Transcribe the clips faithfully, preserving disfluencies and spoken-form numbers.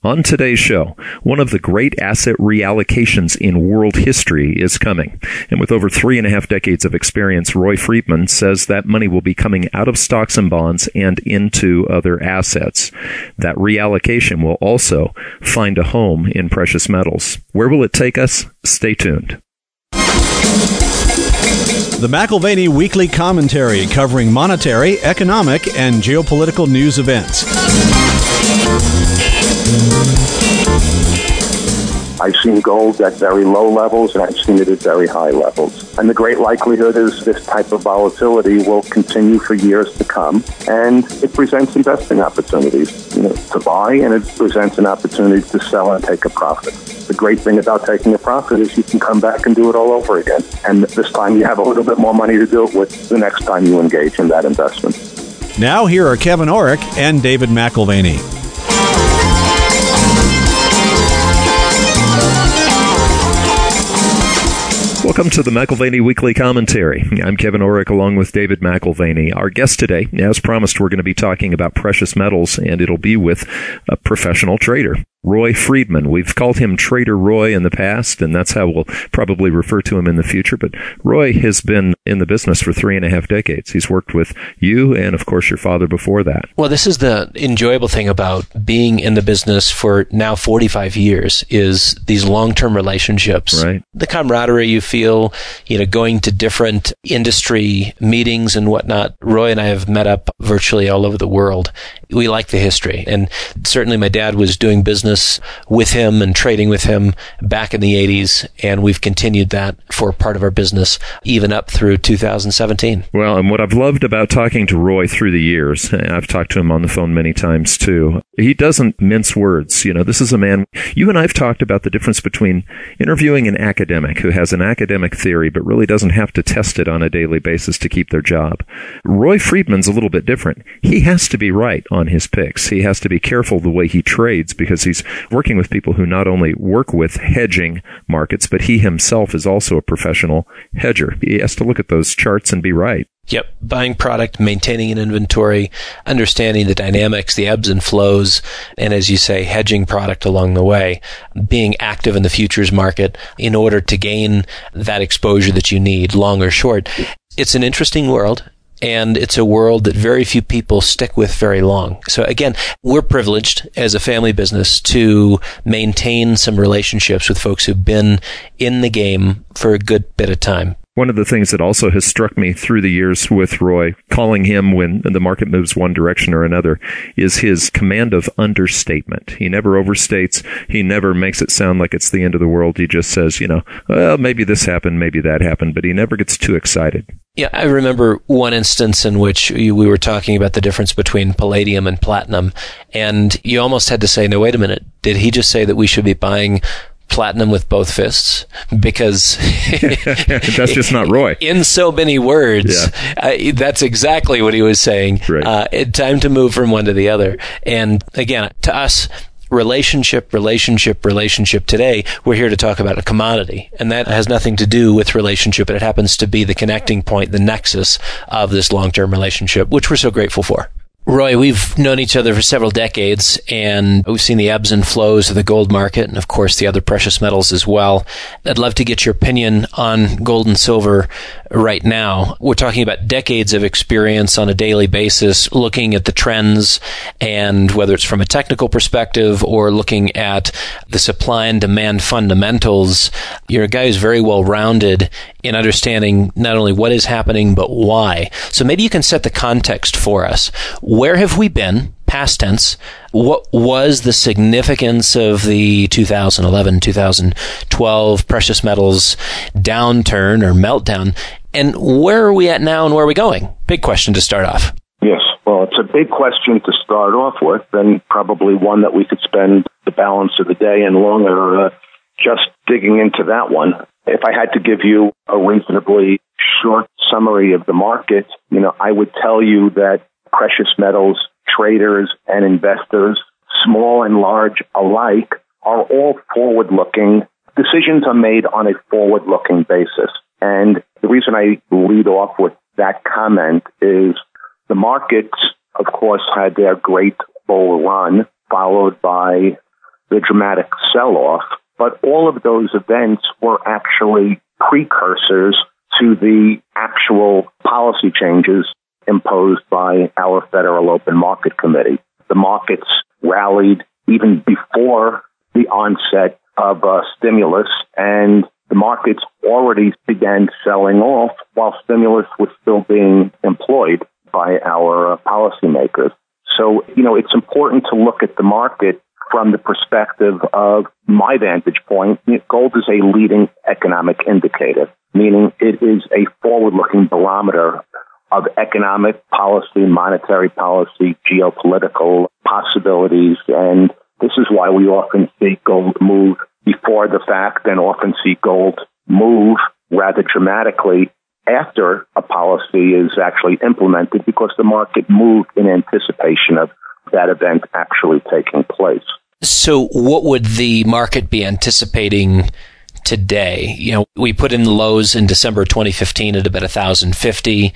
On today's show, one of the great asset reallocations in world history is coming. And with over three and a half decades of experience, Roy Friedman says that money will be coming out of stocks and bonds and into other assets. That reallocation will also find a home in precious metals. Where will it take us? Stay tuned. The McAlvany Weekly Commentary, covering monetary, economic, and geopolitical news events. I've seen gold at very low levels, and I've seen it at very high levels. And the great likelihood is this type of volatility will continue for years to come, and it presents investing opportunities, you know, to buy, and it presents an opportunity to sell and take a profit. The great thing about taking a profit is you can come back and do it all over again. And this time you have a little bit more money to do it with the next time you engage in that investment. Now here are Kevin Orrick and David McAlvany. Welcome to the McAlvany Weekly Commentary. I'm Kevin Orrick along with David McAlvany. Our guest today, as promised, we're going to be talking about precious metals, and it'll be with a professional trader, Roy Friedman. We've called him Trader Roy in the past, and that's how we'll probably refer to him in the future. But Roy has been in the business for three and a half decades. He's worked with you and, of course, your father before that. Well, this is the enjoyable thing about being in the business for now forty-five years is these long-term relationships. Right. The camaraderie you feel, you know, going to different industry meetings and whatnot. Roy and I have met up virtually all over the world. We like the history. And certainly my dad was doing business with him and trading with him back in the eighties, and we've continued that for part of our business even up through two thousand seventeen. Well, and what I've loved about talking to Roy through the years, I've talked to him on the phone many times too, he doesn't mince words. You know, this is a man, you and I have talked about the difference between interviewing an academic who has an academic theory but really doesn't have to test it on a daily basis to keep their job. Roy Friedman's a little bit different. He has to be right on his picks. He has to be careful the way he trades because he's working with people who not only work with hedging markets, but he himself is also a professional hedger. He has to look at those charts and be right. Yep. Buying product, maintaining an inventory, understanding the dynamics, the ebbs and flows, and as you say, hedging product along the way, being active in the futures market in order to gain that exposure that you need, long or short. It's an interesting world. And it's a world that very few people stick with very long. So again, we're privileged as a family business to maintain some relationships with folks who've been in the game for a good bit of time. One of the things that also has struck me through the years with Roy, calling him when the market moves one direction or another, is his command of understatement. He never overstates. He never makes it sound like it's the end of the world. He just says, you know, well, maybe this happened, maybe that happened, but he never gets too excited. Yeah, I remember one instance in which we were talking about the difference between palladium and platinum, and you almost had to say, no, wait a minute, did he just say that we should be buying platinum with both fists? Because that's just not Roy. In so many words, yeah. uh, that's exactly what he was saying. Right. Uh, it, time to move from one to the other. And again, to us, relationship, relationship, relationship. Today, we're here to talk about a commodity, and that has nothing to do with relationship, but it happens to be the connecting point, the nexus of this long-term relationship, which we're so grateful for. Roy, we've known each other for several decades, and we've seen the ebbs and flows of the gold market and, of course, the other precious metals as well. I'd love to get your opinion on gold and silver right now. We're talking about decades of experience on a daily basis, looking at the trends, and whether it's from a technical perspective or looking at the supply and demand fundamentals, you're a guy who's very well-rounded in understanding not only what is happening, but why. So maybe you can set the context for us. Where have we been, past tense? What was the significance of the two thousand eleven, two thousand twelve precious metals downturn or meltdown? And where are we at now and where are we going? Big question to start off. Yes, well, it's a big question to start off with, and probably one that we could spend the balance of the day and longer uh, just digging into that one. If I had to give you a reasonably short summary of the market, you know, I would tell you that precious metals traders and investors, small and large alike, are all forward-looking. Decisions are made on a forward-looking basis. And the reason I lead off with that comment is the markets, of course, had their great bull run, followed by the dramatic sell-off. But all of those events were actually precursors to the actual policy changes imposed by our Federal Open Market Committee. The markets rallied even before the onset of uh, stimulus, and the markets already began selling off while stimulus was still being employed by our uh, policymakers. So, you know, it's important to look at the market from the perspective of my vantage point. Gold is a leading economic indicator, meaning it is a forward-looking barometer of economic policy, monetary policy, geopolitical possibilities, and this is why we often see gold move before the fact and often see gold move rather dramatically after a policy is actually implemented, because the market moved in anticipation of that event actually taking place. So what would the market be anticipating today? You know, we put in the lows in December twenty fifteen at about one thousand fifty,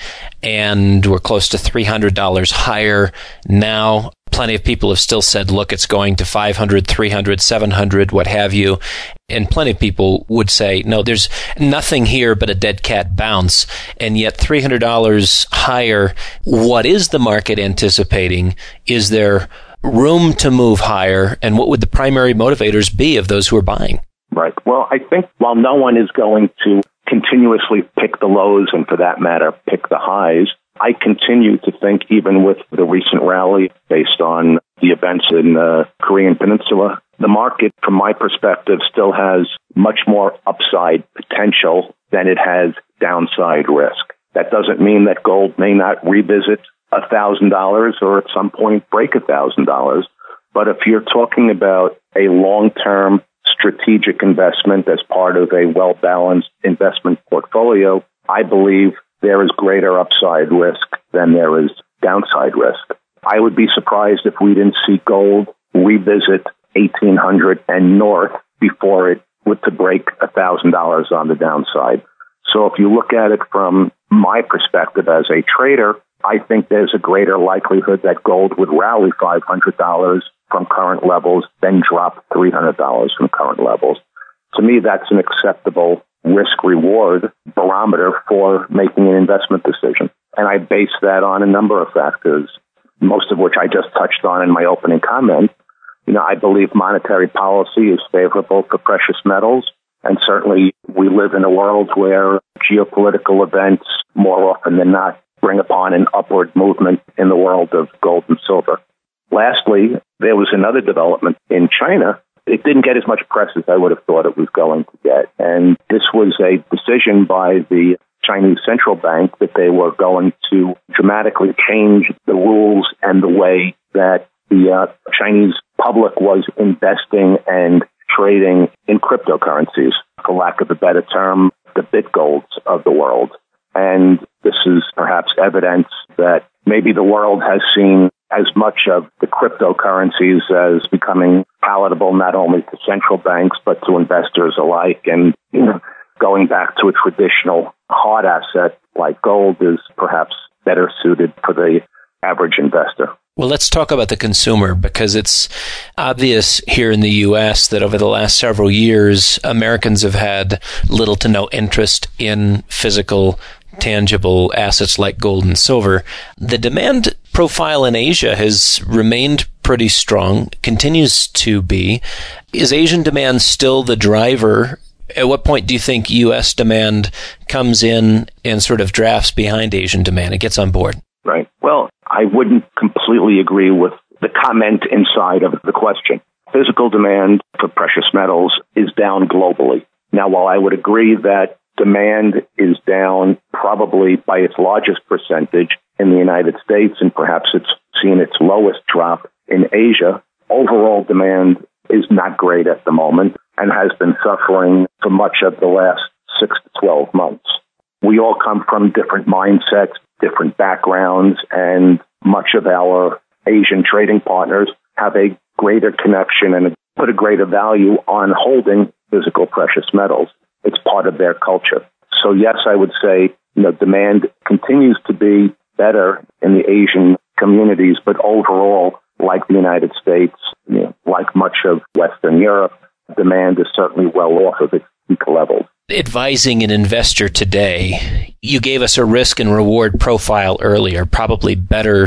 and we're close to three hundred dollars higher now. Plenty of people have still said, look, it's going to five hundred, three hundred, seven hundred, what have you. And plenty of people would say, no, there's nothing here but a dead cat bounce. And yet three hundred dollars higher. What is the market anticipating? Is there room to move higher? And what would the primary motivators be of those who are buying? Right. Well, I think while no one is going to continuously pick the lows and, for that matter, pick the highs, I continue to think, even with the recent rally based on the events in the Korean Peninsula, the market, from my perspective, still has much more upside potential than it has downside risk. That doesn't mean that gold may not revisit one thousand dollars or at some point break one thousand dollars. But if you're talking about a long-term strategic investment as part of a well-balanced investment portfolio, I believe there is greater upside risk than there is downside risk. I would be surprised if we didn't see gold revisit eighteen hundred and north before it would to break one thousand dollars on the downside. So if you look at it from my perspective as a trader, I think there's a greater likelihood that gold would rally five hundred dollars from current levels than drop three hundred dollars from current levels. To me, that's an acceptable risk-reward barometer for making an investment decision. And I base that on a number of factors, most of which I just touched on in my opening comment. You know, I believe monetary policy is favorable for precious metals. And certainly we live in a world where geopolitical events, more often than not, bring upon an upward movement in the world of gold and silver. Lastly, there was another development in China. It didn't get as much press as I would have thought it was going to get. And this was a decision by the Chinese central bank that they were going to dramatically change the rules and the way that the uh, Chinese public was investing and trading in cryptocurrencies, for lack of a better term, the BitGolds of the world. And this is perhaps evidence that maybe the world has seen as much of the cryptocurrencies as becoming palatable not only to central banks but to investors alike. And, you know, going back to a traditional hard asset like gold is perhaps better suited for the average investor. Well, let's talk about the consumer, because it's obvious here in the U S that over the last several years, Americans have had little to no interest in physical, tangible assets like gold and silver. The demand profile in Asia has remained pretty strong, continues to be. Is Asian demand still the driver? At what point do you think U S demand comes in and sort of drafts behind Asian demand? It gets on board. Right. Well, I wouldn't completely agree with the comment inside of the question. Physical demand for precious metals is down globally. Now, while I would agree that demand is down probably by its largest percentage in the United States, and perhaps it's seen its lowest drop in Asia, overall demand is not great at the moment and has been suffering for much of the last six to twelve months. We all come from different mindsets, different backgrounds, and much of our Asian trading partners have a greater connection and put a greater value on holding physical precious metals. It's part of their culture. So yes, I would say, you know, demand continues to be better in the Asian communities, but overall, like the United States, you know, like much of Western Europe, demand is certainly well off of its peak levels. Advising an investor today, you gave us a risk and reward profile earlier, probably better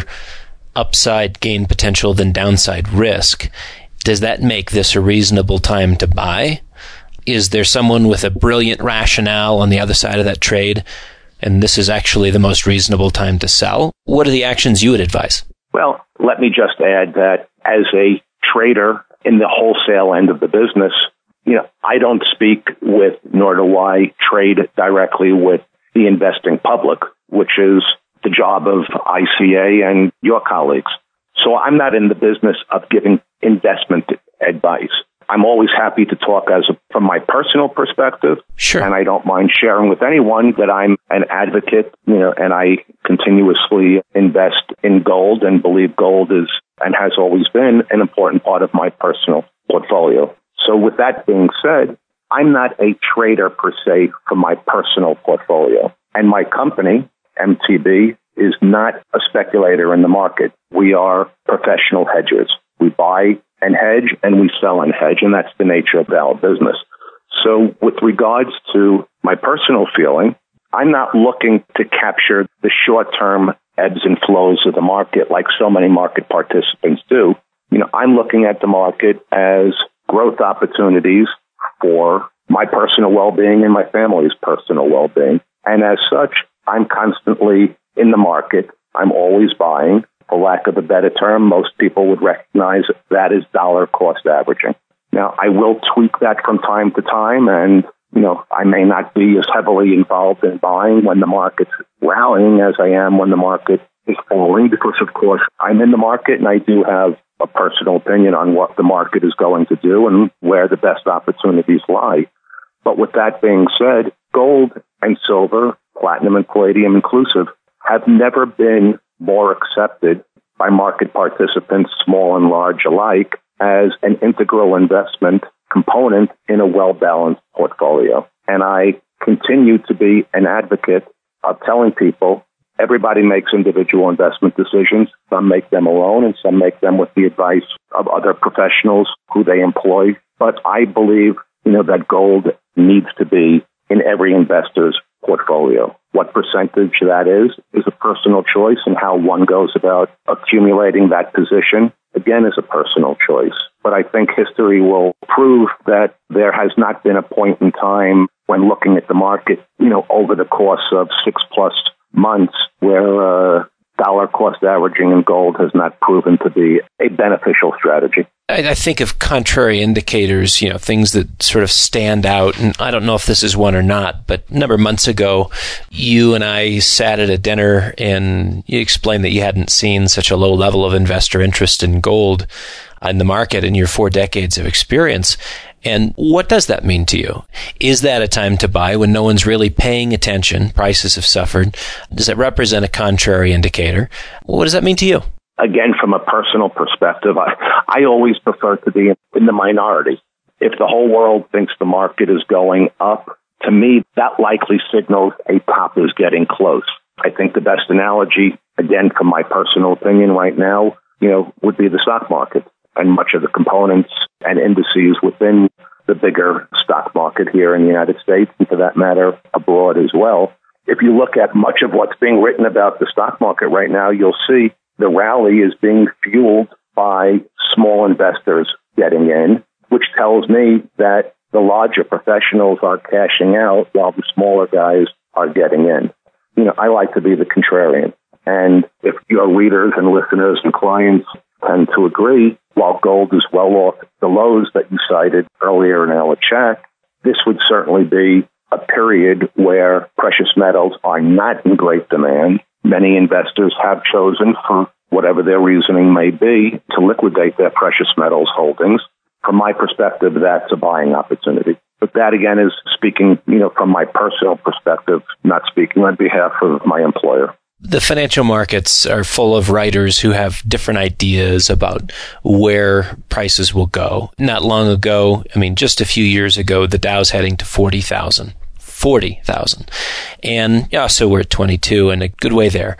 upside gain potential than downside risk. Does that make this a reasonable time to buy? Is there someone with a brilliant rationale on the other side of that trade, and this is actually the most reasonable time to sell? What are the actions you would advise? Well, let me just add that as a trader in the wholesale end of the business, you know, I don't speak with, nor do I trade directly with the investing public, which is the job of I C A and your colleagues. So I'm not in the business of giving investment advice. I'm always happy to talk as a, from my personal perspective. Sure. And I don't mind sharing with anyone that I'm an advocate, you know, and I continuously invest in gold and believe gold is and has always been an important part of my personal portfolio. So with that being said, I'm not a trader per se for my personal portfolio. And my company, M T B, is not a speculator in the market. We are professional hedgers. We buy and hedge and we sell and hedge, and that's the nature of our business. So with regards to my personal feeling, I'm not looking to capture the short-term ebbs and flows of the market like so many market participants do. You know, I'm looking at the market as growth opportunities for my personal well-being and my family's personal well-being. And as such, I'm constantly in the market. I'm always buying. For lack of a better term, most people would recognize that is dollar cost averaging. Now, I will tweak that from time to time, and, you know, I may not be as heavily involved in buying when the market's rallying as I am when the market is falling, because, of course, I'm in the market and I do have a personal opinion on what the market is going to do and where the best opportunities lie. But with that being said, gold and silver, platinum and palladium inclusive, have never been more accepted by market participants, small and large alike, as an integral investment component in a well-balanced portfolio. And I continue to be an advocate of telling people everybody makes individual investment decisions. Some make them alone and some make them with the advice of other professionals who they employ. But I believe, you know, that gold needs to be in every investor's portfolio. What percentage that is, is a personal choice, and how one goes about accumulating that position, again, is a personal choice. But I think history will prove that there has not been a point in time when looking at the market, you know, over the course of six plus months where uh, dollar cost averaging in gold has not proven to be a beneficial strategy. I, I think of contrary indicators, you know, things that sort of stand out. And I don't know if this is one or not, but a number of months ago, you and I sat at a dinner and you explained that you hadn't seen such a low level of investor interest in gold in the market in your four decades of experience. And what does that mean to you? Is that a time to buy when no one's really paying attention? Prices have suffered. Does it represent a contrary indicator? What does that mean to you? Again, from a personal perspective, I, I always prefer to be in the minority. If the whole world thinks the market is going up, to me, that likely signals a top is getting close. I think the best analogy, again, from my personal opinion right now, you know, would be the stock market and much of the components and indices within the bigger stock market here in the United States, and for that matter, abroad as well. If you look at much of what's being written about the stock market right now, you'll see the rally is being fueled by small investors getting in, which tells me that the larger professionals are cashing out while the smaller guys are getting in. You know, I like to be the contrarian. And if your readers and listeners and clients tend to agree, while gold is well off the lows that you cited earlier in our chat, this would certainly be a period where precious metals are not in great demand. Many investors have chosen, for whatever their reasoning may be, to liquidate their precious metals holdings. From my perspective, that's a buying opportunity. But that, again, is speaking, you know, from my personal perspective, not speaking on behalf of my employer. The financial markets are full of writers who have different ideas about where prices will go. Not long ago, I mean, just a few years ago, the Dow's heading to forty thousand. forty thousand. And yeah, so we're at twenty-two and a good way there.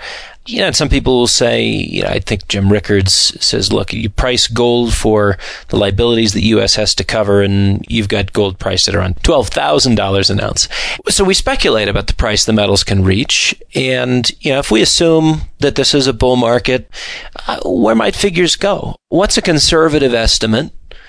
You know, and some people will say, you know, I think Jim Rickards says, look, you price gold for the liabilities the U S has to cover, and you've got gold priced at around twelve thousand dollars an ounce. So we speculate about the price the metals can reach. And, you know, if we assume that this is a bull market, uh, where might figures go? What's a conservative estimate?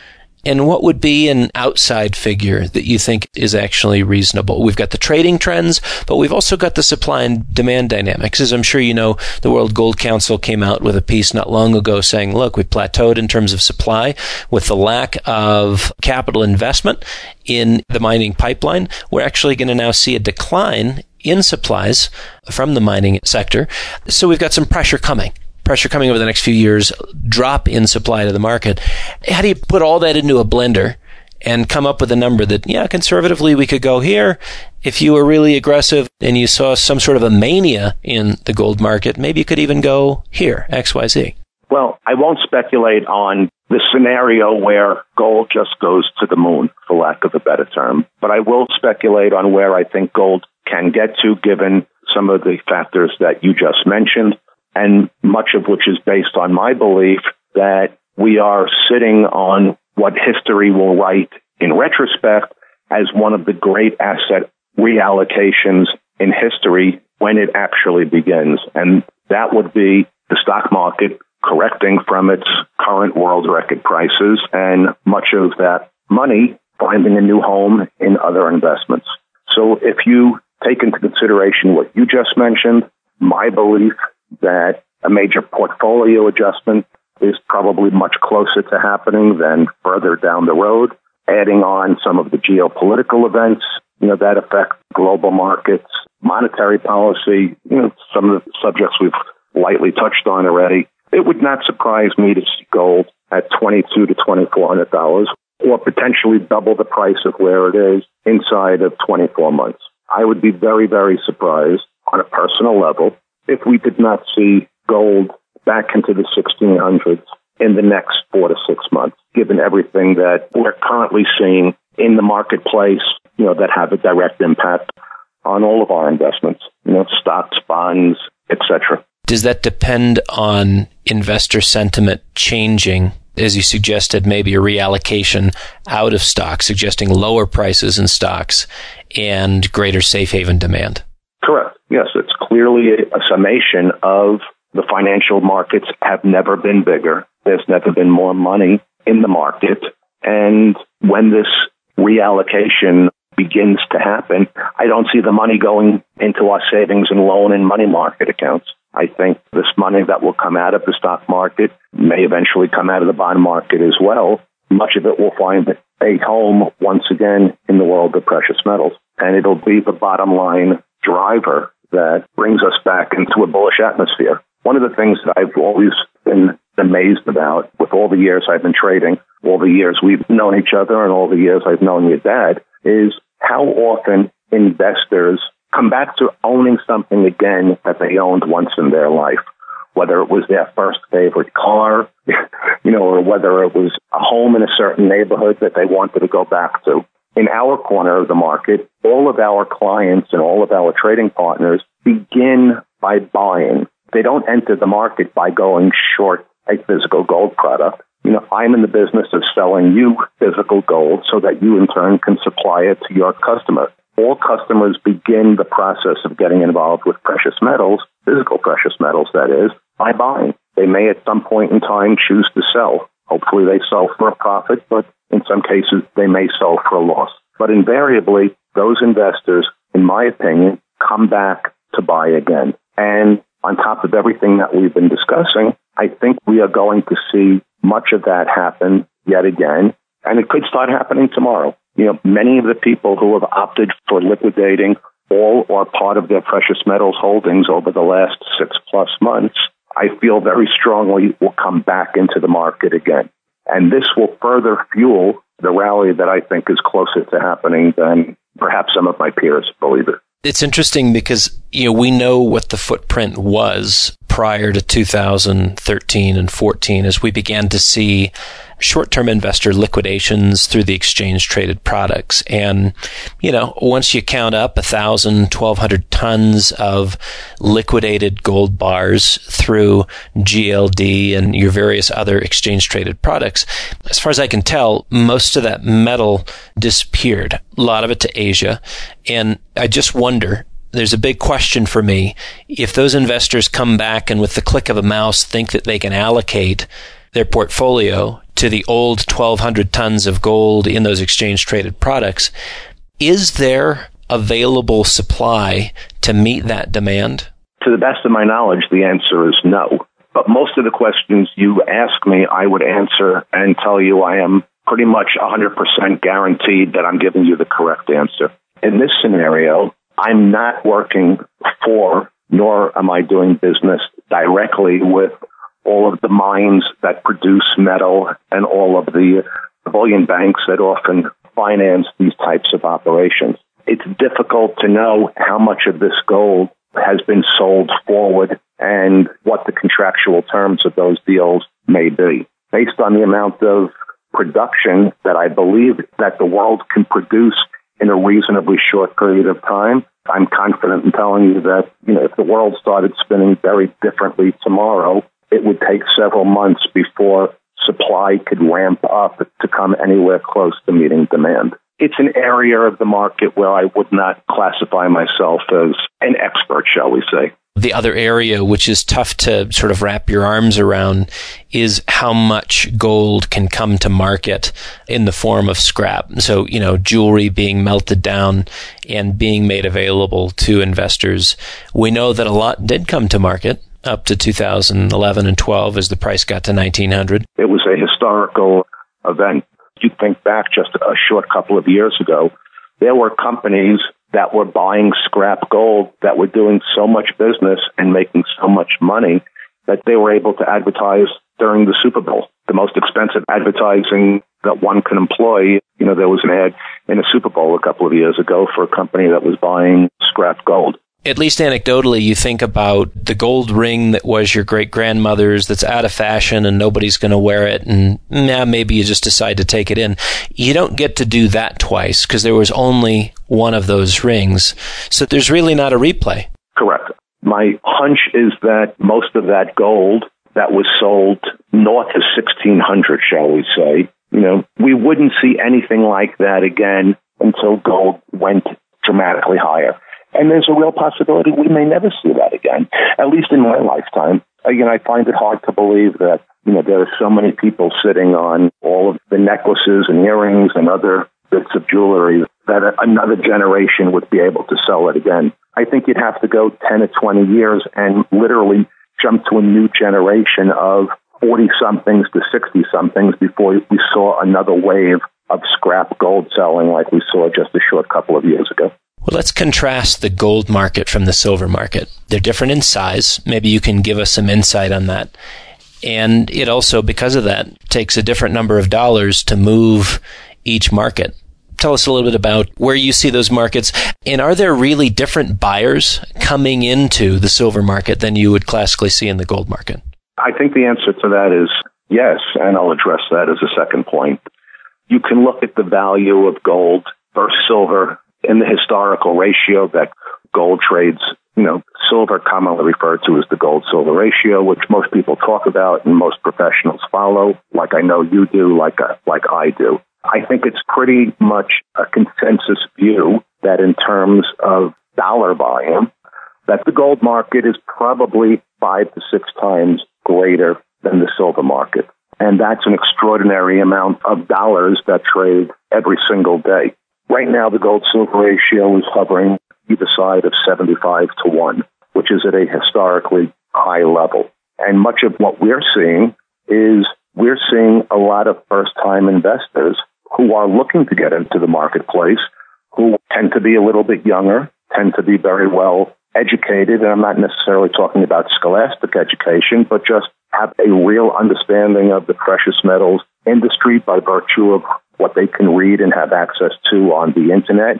And what would be an outside figure that you think is actually reasonable? We've got the trading trends, but we've also got the supply and demand dynamics. As I'm sure you know, the World Gold Council came out with a piece not long ago saying, look, we plateaued in terms of supply with the lack of capital investment in the mining pipeline. We're actually going to now see a decline in supplies from the mining sector. So we've got some pressure coming. Pressure coming over the next few years, drop in supply to the market. How do you put all that into a blender and come up with a number that, yeah, conservatively we could go here? If you were really aggressive and you saw some sort of a mania in the gold market, maybe you could even go here, X Y Z. Well, I won't speculate on the scenario where gold just goes to the moon, for lack of a better term. But I will speculate on where I think gold can get to, given some of the factors that you just mentioned, and much of which is based on my belief that we are sitting on what history will write in retrospect as one of the great asset reallocations in history when it actually begins. And that would be the stock market correcting from its current world record prices, and much of that money finding a new home in other investments. So if you take into consideration what you just mentioned, my belief that a major portfolio adjustment is probably much closer to happening than further down the road. Adding on some of the geopolitical events, you know, that affect global markets, monetary policy, you know, some of the subjects we've lightly touched on already. It would not surprise me to see gold at twenty-two to twenty-four hundred dollars, or potentially double the price of where it is inside of twenty-four months. I would be very, very surprised on a personal level if we did not see gold back into the sixteen hundreds in the next four to six months, given everything that we're currently seeing in the marketplace, you know, that have a direct impact on all of our investments, you know, stocks, bonds, et cetera. Does that depend on investor sentiment changing, as you suggested, maybe a reallocation out of stocks, suggesting lower prices in stocks and greater safe haven demand? Correct. Yes, it's clearly a summation of the financial markets have never been bigger. There's never been more money in the market. And when this reallocation begins to happen, I don't see the money going into our savings and loan and money market accounts. I think this money that will come out of the stock market may eventually come out of the bond market as well. Much of it will find a home once again in the world of precious metals. And it'll be the bottom line driver that brings us back into a bullish atmosphere. One of the things that I've always been amazed about with all the years I've been trading, all the years we've known each other and all the years I've known your dad, is how often investors come back to owning something again that they owned once in their life, whether it was their first favorite car, you know, or whether it was a home in a certain neighborhood that they wanted to go back to. In our corner of the market, all of our clients and all of our trading partners begin by buying. They don't enter the market by going short a physical gold product. You know, I'm in the business of selling you physical gold so that you in turn can supply it to your customer. All customers begin the process of getting involved with precious metals, physical precious metals, that is, by buying. They may at some point in time choose to sell. Hopefully they sell for a profit, but in some cases they may sell for a loss. But invariably, those investors, in my opinion, come back to buy again. And on top of everything that we've been discussing, I think we are going to see much of that happen yet again. And it could start happening tomorrow. You know, many of the people who have opted for liquidating all or part of their precious metals holdings over the last six plus months, I feel very strongly will come back into the market again. And this will further fuel the rally that I think is closer to happening than perhaps some of my peers believe it. It's interesting because, you know, we know what the footprint was prior to two thousand thirteen and fourteen as we began to see short-term investor liquidations through the exchange-traded products. And, you know, once you count up one thousand, twelve hundred tons of liquidated gold bars through G L D and your various other exchange-traded products, as far as I can tell, most of that metal disappeared, a lot of it to Asia. And I just wonder, there's a big question for me, if those investors come back and with the click of a mouse think that they can allocate their portfolio to the old twelve hundred tons of gold in those exchange-traded products, is there available supply to meet that demand? To the best of my knowledge, the answer is no. But most of the questions you ask me, I would answer and tell you I am pretty much one hundred percent guaranteed that I'm giving you the correct answer. In this scenario, I'm not working for, nor am I doing business directly with all of the mines that produce metal and all of the bullion banks that often finance these types of operations. It's difficult to know how much of this gold has been sold forward and what the contractual terms of those deals may be. Based on the amount of production that I believe that the world can produce in a reasonably short period of time, I'm confident in telling you that, you know, if the world started spinning very differently tomorrow, it would take several months before supply could ramp up to come anywhere close to meeting demand. It's an area of the market where I would not classify myself as an expert, shall we say. The other area, which is tough to sort of wrap your arms around, is how much gold can come to market in the form of scrap. So, you know, jewelry being melted down and being made available to investors. We know that a lot did come to market up to two thousand eleven and twelve as the price got to nineteen hundred. It was a historical event. You think back just a short couple of years ago, there were companies that were buying scrap gold that were doing so much business and making so much money that they were able to advertise during the Super Bowl. The most expensive advertising that one can employ, you know, there was an ad in a Super Bowl a couple of years ago for a company that was buying scrap gold. At least anecdotally, you think about the gold ring that was your great-grandmother's that's out of fashion and nobody's going to wear it, and nah, maybe you just decide to take it in. You don't get to do that twice because there was only one of those rings. So there's really not a replay. Correct. My hunch is that most of that gold that was sold north of sixteen hundred, shall we say, you know, we wouldn't see anything like that again until gold went dramatically higher. And there's a real possibility we may never see that again, at least in my lifetime. Again, I find it hard to believe that, you know, there are so many people sitting on all of the necklaces and earrings and other bits of jewelry that another generation would be able to sell it again. I think you'd have to go ten or twenty years and literally jump to a new generation of forty-somethings to sixty-somethings before we saw another wave of scrap gold selling like we saw just a short couple of years ago. Well, let's contrast the gold market from the silver market. They're different in size. Maybe you can give us some insight on that. And it also, because of that, takes a different number of dollars to move each market. Tell us a little bit about where you see those markets. And are there really different buyers coming into the silver market than you would classically see in the gold market? I think the answer to that is yes, and I'll address that as a second point. You can look at the value of gold versus silver in the historical ratio that gold trades, you know, silver commonly referred to as the gold-silver ratio, which most people talk about and most professionals follow, like I know you do, like uh, like I do. I think it's pretty much a consensus view that in terms of dollar volume, that the gold market is probably five to six times greater than the silver market. And that's an extraordinary amount of dollars that trade every single day. Right now, the gold-silver ratio is hovering either side of seventy-five to one, which is at a historically high level. And much of what we're seeing is we're seeing a lot of first-time investors who are looking to get into the marketplace, who tend to be a little bit younger, tend to be very well educated, and I'm not necessarily talking about scholastic education, but just have a real understanding of the precious metals industry by virtue of what they can read and have access to on the internet and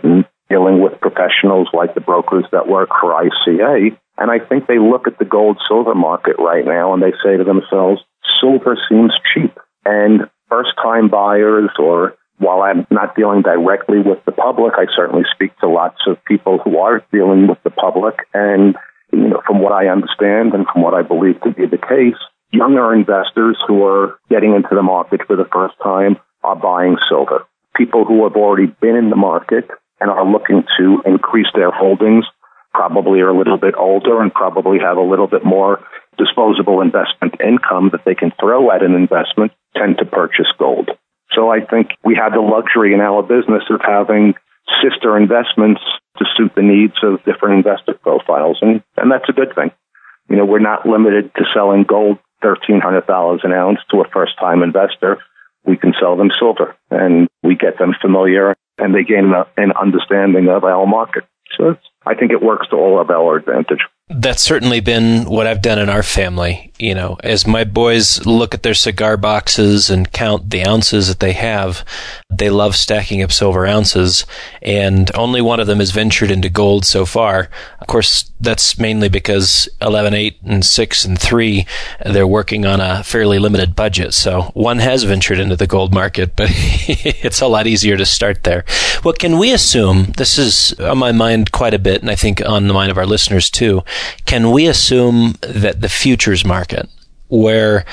dealing with professionals like the brokers that work for I C A. And I think they look at the gold-silver market right now and they say to themselves, silver seems cheap. And first-time buyers, or while I'm not dealing directly with the public, I certainly speak to lots of people who are dealing with the public. And, you know, from what I understand and from what I believe to be the case, younger investors who are getting into the market for the first time are buying silver. People who have already been in the market and are looking to increase their holdings probably are a little bit older and probably have a little bit more disposable investment income that they can throw at an investment, tend to purchase gold. So I think we have the luxury in our business of having sister investments to suit the needs of different investor profiles, and, and that's a good thing. You know, we're not limited to selling gold thirteen hundred dollars an ounce to a first-time investor. We can sell them silver, and we get them familiar, and they gain an understanding of our market. So it's, I think it works to all of our advantage. That's certainly been what I've done in our family. You know, as my boys look at their cigar boxes and count the ounces that they have, they love stacking up silver ounces, and only one of them has ventured into gold so far. Of course, that's mainly because eleven, eight, and six, and three, they're working on a fairly limited budget. So one has ventured into the gold market, but it's a lot easier to start there. Well, can we assume, this is on my mind quite a bit, and I think on the mind of our listeners too, can we assume that the futures market, where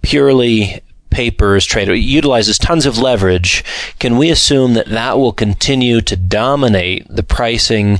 purely paper is traded, utilizes tons of leverage, can we assume that that will continue to dominate the pricing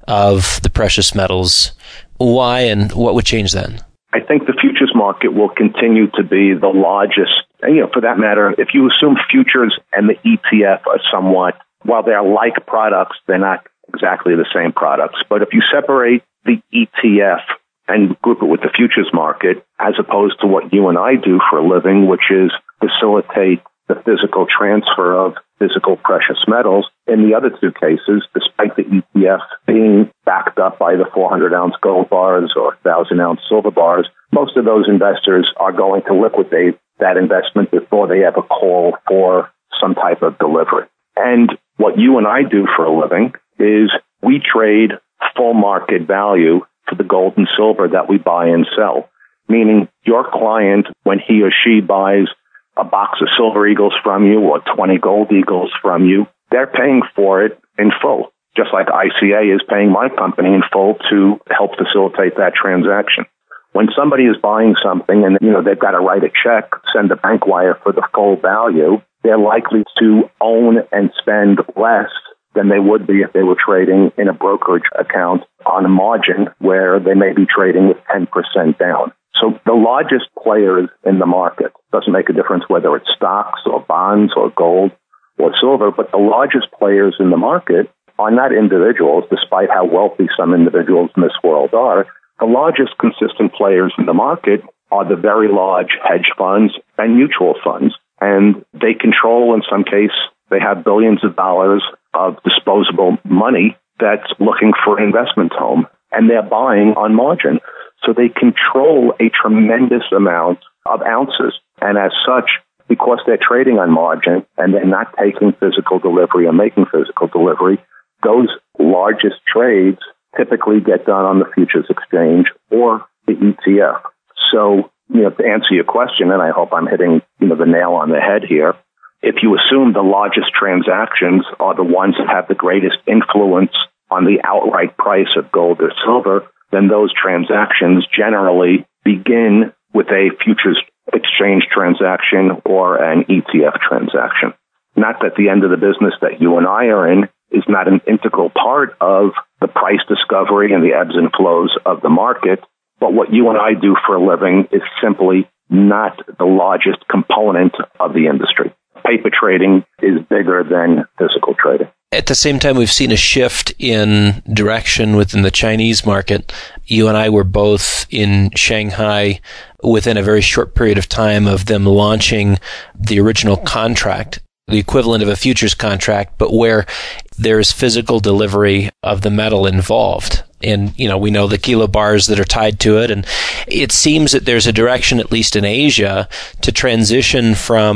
of the precious metals? Why, and what would change then? I think the futures market will continue to be the largest. And, you know, for that matter, if you assume futures and the E T F are somewhat, while they're like products, they're not exactly the same products. But if you separate the E T F and group it with the futures market, as opposed to what you and I do for a living, which is facilitate the physical transfer of physical precious metals, in the other two cases, despite the E T F being backed up by the four hundred ounce gold bars or one thousand ounce silver bars, most of those investors are going to liquidate that investment before they ever call for some type of delivery. And what you and I do for a living is we trade full market value for the gold and silver that we buy and sell, meaning your client, when he or she buys a box of Silver Eagles from you or twenty Gold Eagles from you, they're paying for it in full, just like I C A is paying my company in full to help facilitate that transaction. When somebody is buying something and, you know, they've got to write a check, send a bank wire for the full value, they're likely to own and spend less than they would be if they were trading in a brokerage account on a margin where they may be trading with ten percent down. So the largest players in the market, doesn't make a difference whether it's stocks or bonds or gold or silver, but the largest players in the market are not individuals, despite how wealthy some individuals in this world are. The largest consistent players in the market are the very large hedge funds and mutual funds. And they control, in some case, they have billions of dollars of disposable money that's looking for an investment home, and they're buying on margin. So they control a tremendous amount of ounces. And as such, because they're trading on margin and they're not taking physical delivery or making physical delivery, those largest trades typically get done on the futures exchange or the E T F. So, you know, to answer your question, and I hope I'm hitting, you know, the nail on the head here, if you assume the largest transactions are the ones that have the greatest influence on the outright price of gold or silver, then those transactions generally begin with a futures exchange transaction or an E T F transaction. Not that the end of the business that you and I are in is not an integral part of the price discovery and the ebbs and flows of the market, but what you and I do for a living is simply not the largest component of the industry. Paper trading is bigger than physical trading. At the same time, we've seen a shift in direction within the Chinese market. You and I were both in Shanghai within a very short period of time of them launching the original contract, the equivalent of a futures contract, but where there's physical delivery of the metal involved. And, you know, we know the kilo bars that are tied to it. And it seems that there's a direction, at least in Asia, to transition from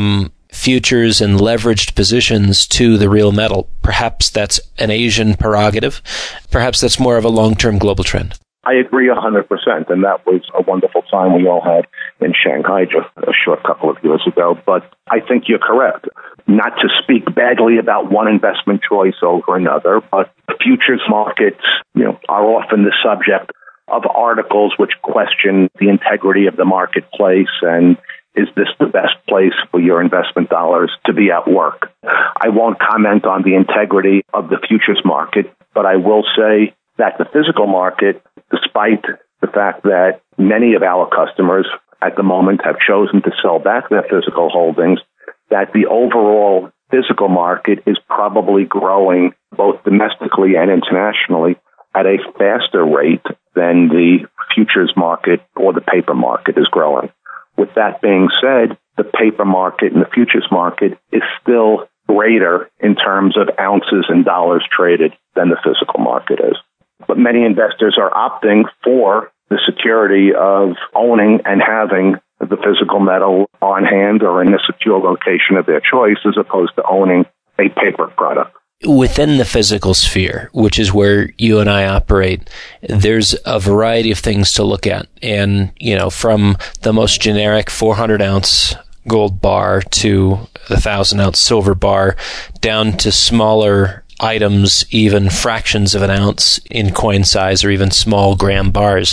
futures and leveraged positions to the real metal. Perhaps that's an Asian prerogative. Perhaps that's more of a long-term global trend. I agree one hundred percent, and that was a wonderful time we all had in Shanghai just a short couple of years ago. But I think you're correct. Not to speak badly about one investment choice over another, but the futures markets, you know, are often the subject of articles which question the integrity of the marketplace and is this the best place for your investment dollars to be at work? I won't comment on the integrity of the futures market, but I will say that the physical market, despite the fact that many of our customers at the moment have chosen to sell back their physical holdings, that the overall physical market is probably growing both domestically and internationally at a faster rate than the futures market or the paper market is growing. With that being said, the paper market and the futures market is still greater in terms of ounces and dollars traded than the physical market is. But many investors are opting for the security of owning and having the physical metal on hand or in a secure location of their choice as opposed to owning a paper product. Within the physical sphere, which is where you and I operate, there's a variety of things to look at. And, you know, from the most generic four hundred ounce gold bar to the one thousand ounce silver bar down to smaller items, even fractions of an ounce in coin size or even small gram bars.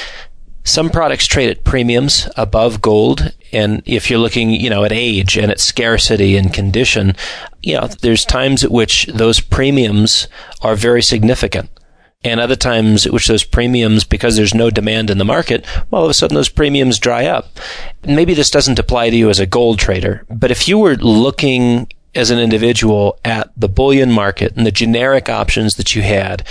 Some products trade at premiums above gold, and if you're looking, you know, at age and at scarcity and condition, you know, there's times at which those premiums are very significant, and other times at which those premiums, because there's no demand in the market, well, all of a sudden those premiums dry up. Maybe this doesn't apply to you as a gold trader, but if you were looking as an individual at the bullion market and the generic options that you had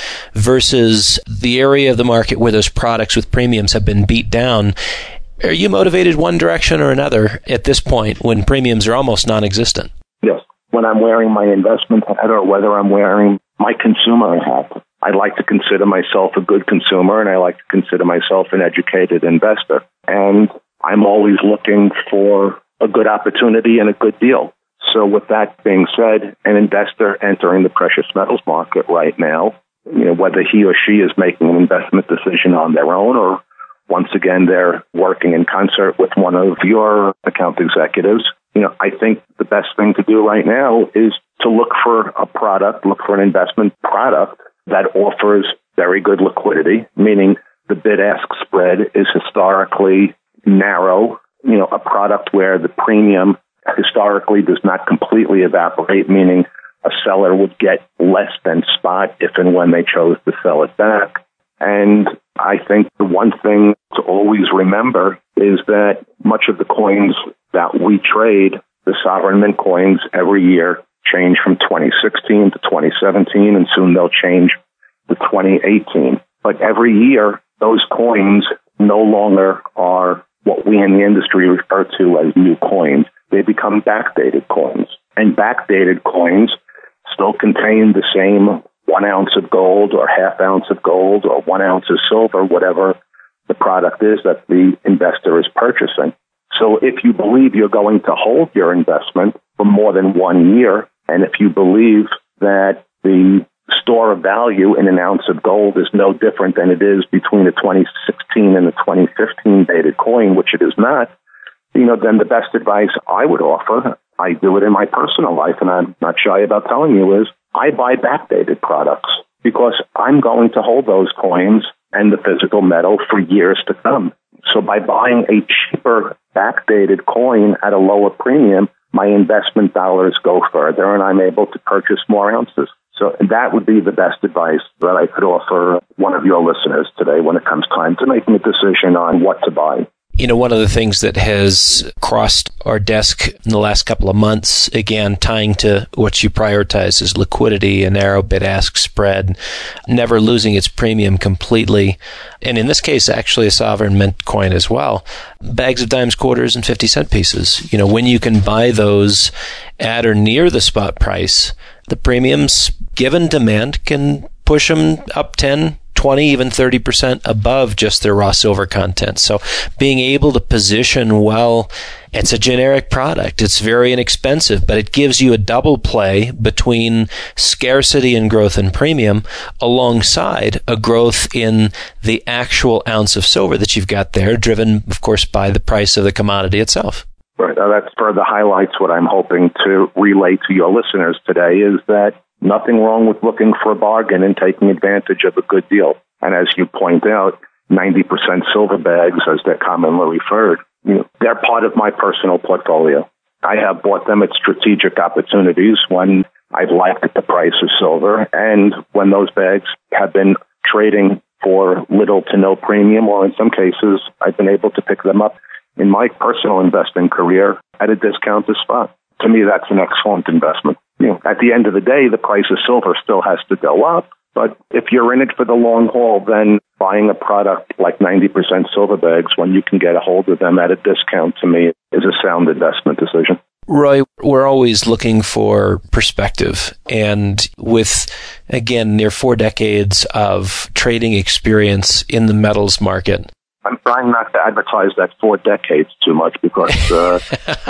versus the area of the market where those products with premiums have been beat down, are you motivated one direction or another at this point when premiums are almost non-existent? Yes. When I'm wearing my investment hat or whether I'm wearing my consumer hat, I like to consider myself a good consumer and I like to consider myself an educated investor. And I'm always looking for a good opportunity and a good deal. So with that being said, an investor entering the precious metals market right now, you know, whether he or she is making an investment decision on their own or once again they're working in concert with one of your account executives, you know, I think the best thing to do right now is to look for a product, look for an investment product that offers very good liquidity, meaning the bid-ask spread is historically narrow, you know, a product where the premium historically does not completely evaporate, meaning a seller would get less than spot if and when they chose to sell it back. And I think the one thing to always remember is that much of the coins that we trade, the sovereign mint coins, every year change from twenty sixteen to twenty seventeen, and soon they'll change to twenty eighteen. But every year, those coins no longer are what we in the industry refer to as new coins. They become backdated coins. And backdated coins still contain the same one ounce of gold or half ounce of gold or one ounce of silver, whatever the product is that the investor is purchasing. So if you believe you're going to hold your investment for more than one year, and if you believe that the store of value in an ounce of gold is no different than it is between a twenty sixteen and a twenty fifteen dated coin, which it is not, you know, then the best advice I would offer, I do it in my personal life, and I'm not shy about telling you, is I buy backdated products because I'm going to hold those coins and the physical metal for years to come. So by buying a cheaper backdated coin at a lower premium, my investment dollars go further and I'm able to purchase more ounces. So that would be the best advice that I could offer one of your listeners today when it comes time to making a decision on what to buy. You know, one of the things that has crossed our desk in the last couple of months, again, tying to what you prioritize is liquidity, a narrow bid-ask spread, never losing its premium completely. And in this case, actually a sovereign mint coin as well. Bags of dimes, quarters, and fifty cent pieces. You know, when you can buy those at or near the spot price, the premiums, given demand, can push them up ten, twenty, even thirty percent above just their raw silver content. So being able to position well It's a generic product. It's very inexpensive, but it gives you a double play between scarcity and growth in premium alongside a growth in the actual ounce of silver that you've got there, driven, of course, by the price of the commodity itself. Right. Now, that's further highlights what I'm hoping to relay to your listeners today is that nothing wrong with looking for a bargain and taking advantage of a good deal. And as you point out, ninety percent silver bags, as they're commonly referred, you know, they're part of my personal portfolio. I have bought them at strategic opportunities when I've liked the price of silver and when those bags have been trading for little to no premium, or in some cases, I've been able to pick them up in my personal investing career at a discounted spot. To me, that's an excellent investment. You know, at the end of the day, the price of silver still has to go up. But if you're in it for the long haul, then buying a product like ninety percent silver bags when you can get a hold of them at a discount, to me, is a sound investment decision. Roy, we're always looking for perspective. And with, again, near four decades of trading experience in the metals market, I'm trying not to advertise that four decades too much because uh,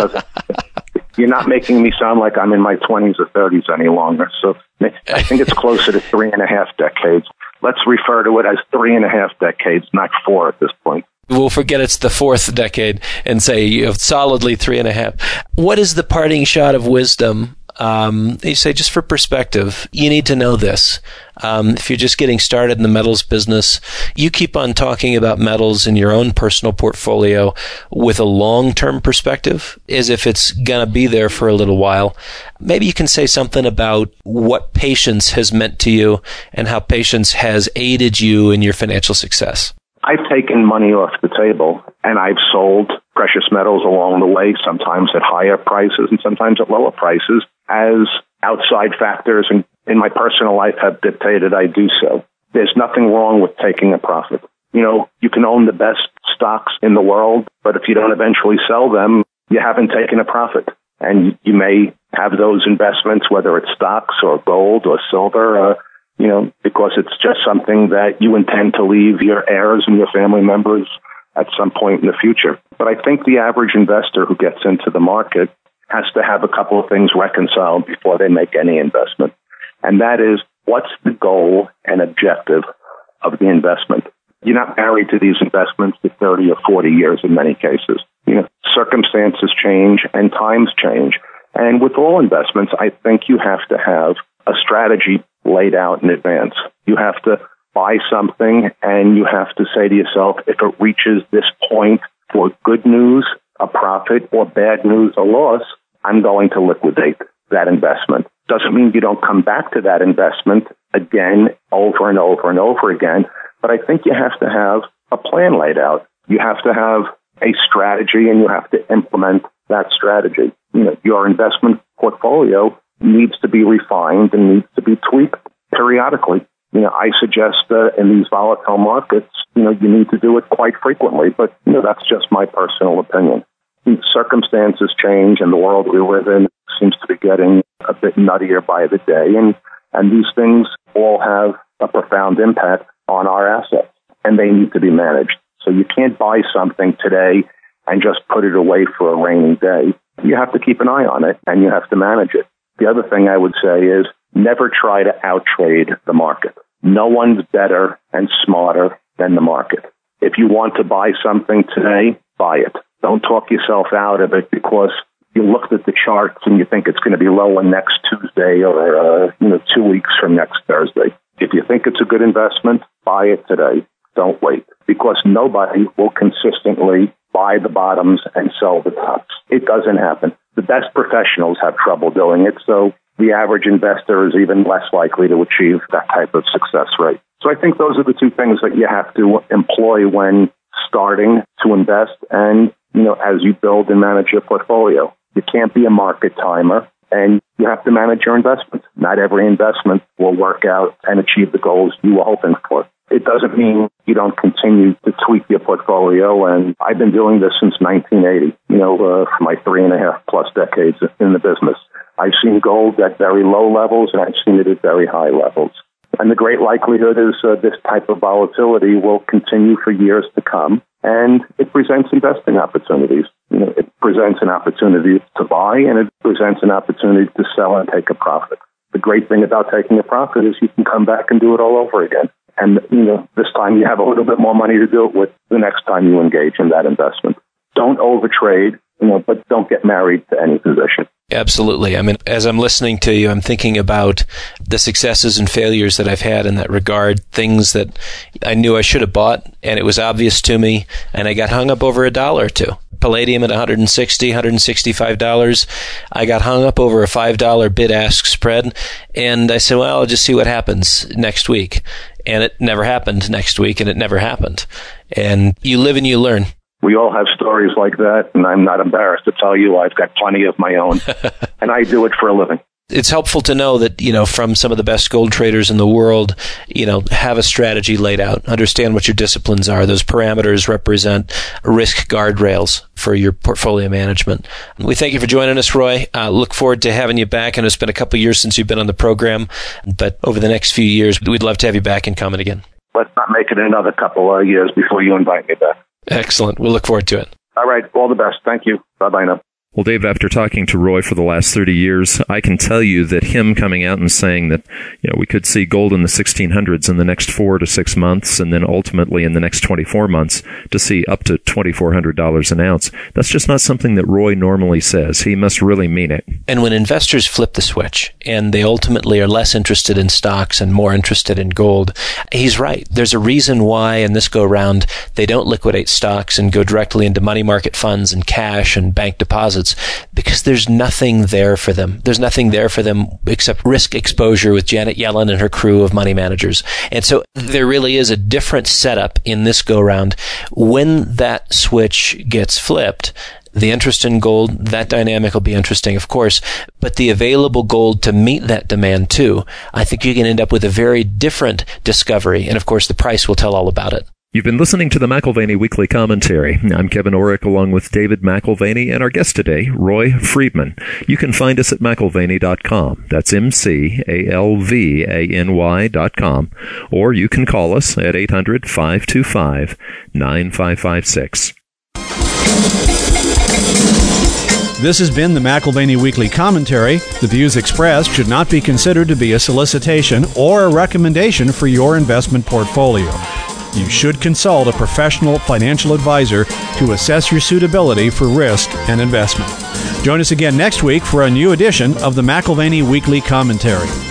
you're not making me sound like I'm in my twenties or thirties any longer. So I think it's closer to three and a half decades. Let's refer to it as three and a half decades, not four at this point. We'll forget it's the fourth decade and say you have solidly three and a half. What is the parting shot of wisdom? Um, you say, just for perspective, you need to know this. Um, if you're just getting started in the metals business, you keep on talking about metals in your own personal portfolio with a long-term perspective, as if it's going to be there for a little while. Maybe you can say something about what patience has meant to you and how patience has aided you in your financial success. I've taken money off the table, and I've sold precious metals along the way, sometimes at higher prices and sometimes at lower prices, as outside factors in, in my personal life have dictated I do so. There's nothing wrong with taking a profit. You know, you can own the best stocks in the world, but if you don't eventually sell them, you haven't taken a profit. And you may have those investments, whether it's stocks or gold or silver, uh, you know, because it's just something that you intend to leave your heirs and your family members at some point in the future. But I think the average investor who gets into the market has to have a couple of things reconciled before they make any investment. And that is, what's the goal and objective of the investment? You're not married to these investments for thirty or forty years in many cases. You know, circumstances change and times change. And with all investments, I think you have to have a strategy laid out in advance. You have to buy something and you have to say to yourself, if it reaches this point for good news, a profit, or bad news, a loss, I'm going to liquidate that investment. Doesn't mean you don't come back to that investment again, over and over and over again, but I think you have to have a plan laid out. You have to have a strategy and you have to implement that strategy. You know, your investment portfolio needs to be refined and needs to be tweaked periodically. You know, I suggest that in these volatile markets, you know, you need to do it quite frequently, but, you know, that's just my personal opinion. Circumstances change and the world we live in seems to be getting a bit nuttier by the day, and, and these things all have a profound impact on our assets, and they need to be managed. So you can't buy something today and just put it away for a rainy day. You have to keep an eye on it, and you have to manage it. The other thing I would say is never try to outtrade the market. No one's better and smarter than the market. If you want to buy something today, buy it. Don't talk yourself out of it because you looked at the charts and you think it's going to be lower next Tuesday or uh, you know two weeks from next Thursday. If you think it's a good investment, buy it today. Don't wait, because nobody will consistently buy the bottoms and sell the tops. It doesn't happen. The best professionals have trouble doing it, so the average investor is even less likely to achieve that type of success rate. So I think those are the two things that you have to employ when starting to invest and, you know, as you build and manage your portfolio. You can't be a market timer, and you have to manage your investments. Not every investment will work out and achieve the goals you were hoping for. It doesn't mean you don't continue to tweak your portfolio, and I've been doing this since nineteen eighty, you know, uh, for my three and a half plus decades in the business. I've seen gold at very low levels, and I've seen it at very high levels. And the great likelihood is uh, this type of volatility will continue for years to come, and it presents investing opportunities. You know, it, presents an opportunity to buy, and it presents an opportunity to sell and take a profit. The great thing about taking a profit is you can come back and do it all over again. And, you know, this time you have a little bit more money to do it with the next time you engage in that investment. Don't overtrade, you know, but don't get married to any position. Absolutely. I mean, as I'm listening to you, I'm thinking about the successes and failures that I've had in that regard, things that I knew I should have bought, and it was obvious to me, and I got hung up over a dollar or two. Palladium at one hundred sixty dollars, one hundred sixty-five dollars. I got hung up over a five dollar bid-ask spread, and I said, well, I'll just see what happens next week. And it never happened next week, and it never happened. And you live and you learn. We all have stories like that, and I'm not embarrassed to tell you I've got plenty of my own, and I do it for a living. It's helpful to know that, you know, from some of the best gold traders in the world, you know, have a strategy laid out, understand what your disciplines are. Those parameters represent risk guardrails for your portfolio management. We thank you for joining us, Roy. Uh, look forward to having you back. I know it's been a couple of years since you've been on the program, but over the next few years, we'd love to have you back and comment again. Let's not make it another couple of years before you invite me back. Excellent. We'll look forward to it. All right. All the best. Thank you. Bye-bye now. Well, Dave, after talking to Roy for the last thirty years, I can tell you that him coming out and saying that, you know, we could see gold in the sixteen hundreds in the next four to six months, and then ultimately in the next twenty-four months to see up to twenty-four hundred dollars an ounce. That's just not something that Roy normally says. He must really mean it. And when investors flip the switch and they ultimately are less interested in stocks and more interested in gold, he's right. There's a reason why in this go round they don't liquidate stocks and go directly into money market funds and cash and bank deposits, because there's nothing there for them. There's nothing there for them except risk exposure with Janet Yellen and her crew of money managers. And so there really is a different setup in this go round. When that switch gets flipped, the interest in gold, that dynamic will be interesting, of course, but the available gold to meet that demand too, I think you can end up with a very different discovery. And of course, the price will tell all about it. You've been listening to the McAlvany Weekly Commentary. I'm Kevin Orrick along with David McAlvany and our guest today, Roy Friedman. You can find us at McAlvany dot com. That's M C A L V A N Y dot com. Or you can call us at eight hundred, five two five, nine five five six. This has been the McAlvany Weekly Commentary. The views expressed should not be considered to be a solicitation or a recommendation for your investment portfolio. You should consult a professional financial advisor to assess your suitability for risk and investment. Join us again next week for a new edition of the McAlvany Weekly Commentary.